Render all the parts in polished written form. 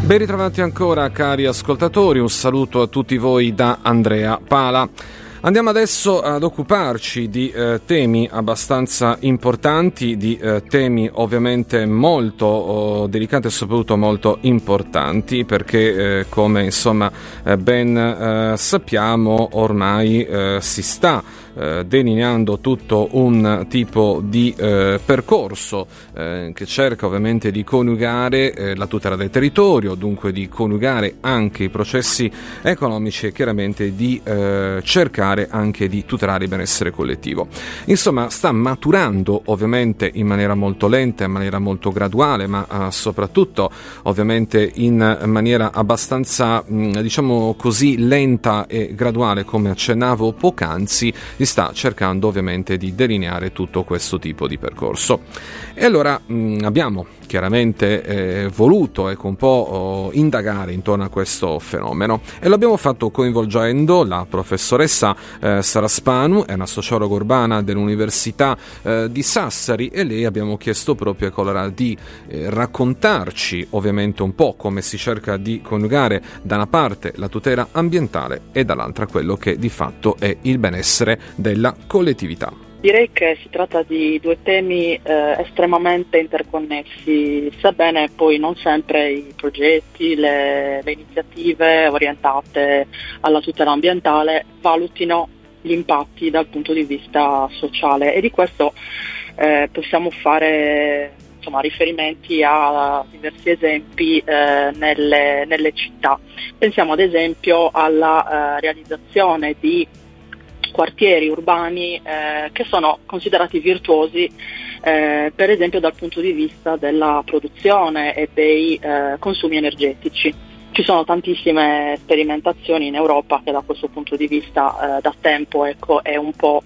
Ben ritrovati ancora cari ascoltatori, un saluto a tutti voi da Andrea Pala. Andiamo adesso ad occuparci di temi abbastanza importanti, di temi ovviamente molto delicati e soprattutto molto importanti, perché come insomma ben sappiamo ormai si sta delineando tutto un tipo di percorso che cerca ovviamente di coniugare la tutela del territorio, dunque di coniugare anche i processi economici e chiaramente di cercare anche di tutelare il benessere collettivo. Insomma, sta maturando ovviamente in maniera molto lenta, in maniera molto graduale, ma soprattutto ovviamente in maniera abbastanza diciamo così lenta e graduale, come accennavo poc'anzi, si sta cercando ovviamente di delineare tutto questo tipo di percorso. E allora abbiamo chiaramente voluto un po' indagare intorno a questo fenomeno, e lo abbiamo fatto coinvolgendo la professoressa Sara Spanu, è una sociologa urbana dell'Università di Sassari, e lei abbiamo chiesto proprio di raccontarci ovviamente un po' come si cerca di coniugare da una parte la tutela ambientale e dall'altra quello che di fatto è il benessere della collettività. Direi che si tratta di due temi estremamente interconnessi, sebbene poi non sempre i progetti, le iniziative orientate alla tutela ambientale valutino gli impatti dal punto di vista sociale, e di questo possiamo fare riferimenti a diversi esempi nelle città. Pensiamo ad esempio alla realizzazione di quartieri urbani che sono considerati virtuosi per esempio dal punto di vista della produzione e dei consumi energetici. Ci sono tantissime sperimentazioni in Europa che da questo punto di vista da tempo è un po'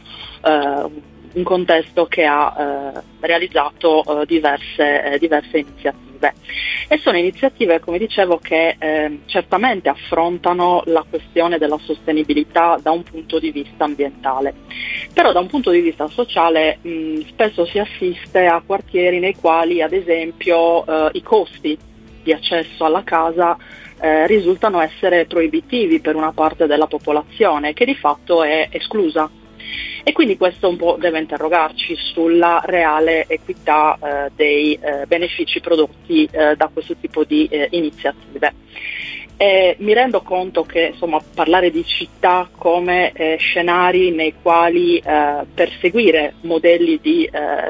un contesto che ha realizzato diverse iniziative. E sono iniziative, come dicevo, che certamente affrontano la questione della sostenibilità da un punto di vista ambientale, però da un punto di vista sociale spesso si assiste a quartieri nei quali ad esempio i costi di accesso alla casa risultano essere proibitivi per una parte della popolazione che di fatto è esclusa. E quindi questo un po' deve interrogarci sulla reale equità dei benefici prodotti da questo tipo di iniziative. E mi rendo conto che parlare di città come scenari nei quali perseguire modelli di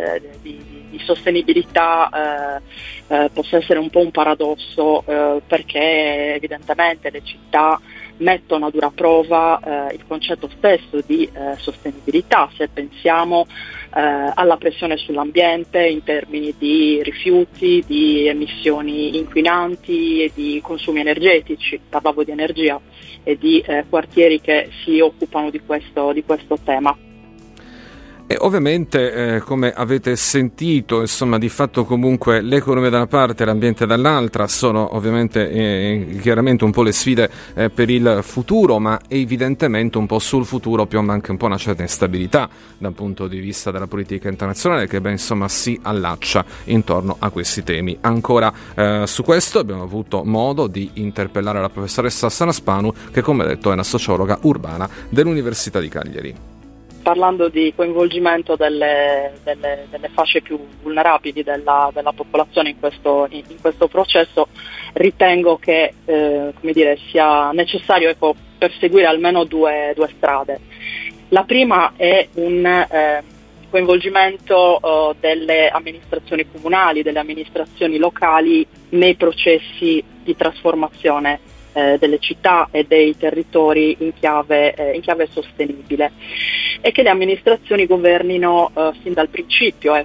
sostenibilità possa essere un po' un paradosso, perché evidentemente le città mettono a dura prova il concetto stesso di sostenibilità, se pensiamo alla pressione sull'ambiente in termini di rifiuti, di emissioni inquinanti e di consumi energetici. Parlavo di energia e di quartieri che si occupano di questo tema. E ovviamente come avete sentito, insomma, di fatto comunque l'economia da una parte e l'ambiente dall'altra sono ovviamente chiaramente un po' le sfide per il futuro, ma evidentemente un po' sul futuro piomba anche un po' una certa instabilità dal punto di vista della politica internazionale che si allaccia intorno a questi temi. Ancora su questo abbiamo avuto modo di interpellare la professoressa Sara Spanu, che come detto è una sociologa urbana dell'Università di Cagliari. Parlando di coinvolgimento delle fasce più vulnerabili della popolazione in questo processo, ritengo che sia necessario perseguire almeno due strade. La prima è un coinvolgimento delle amministrazioni comunali, delle amministrazioni locali nei processi di trasformazione delle città e dei territori in chiave sostenibile, e che le amministrazioni governino sin dal principio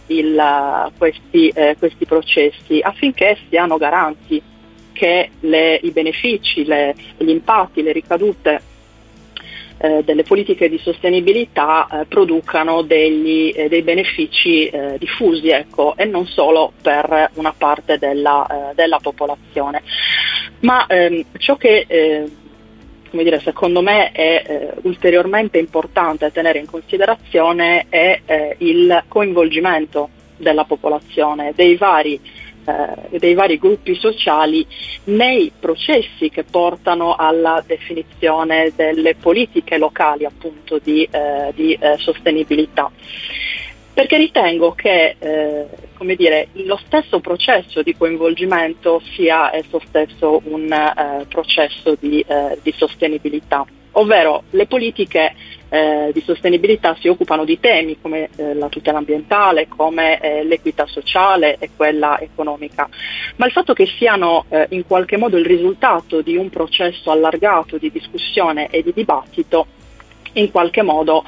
questi processi, affinché siano garanti che i benefici, gli impatti, le ricadute delle politiche di sostenibilità producano dei benefici diffusi, e non solo per una parte della popolazione. Ma ciò che secondo me è ulteriormente importante tenere in considerazione è il coinvolgimento della popolazione, dei vari dei vari gruppi sociali nei processi che portano alla definizione delle politiche locali appunto di sostenibilità. Perché ritengo che lo stesso processo di coinvolgimento sia esso stesso un processo di sostenibilità, ovvero le politiche di sostenibilità si occupano di temi come la tutela ambientale, come l'equità sociale e quella economica, ma il fatto che siano in qualche modo il risultato di un processo allargato di discussione e di dibattito in qualche modo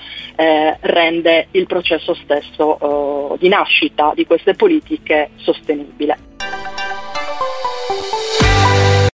rende il processo stesso di nascita di queste politiche sostenibile.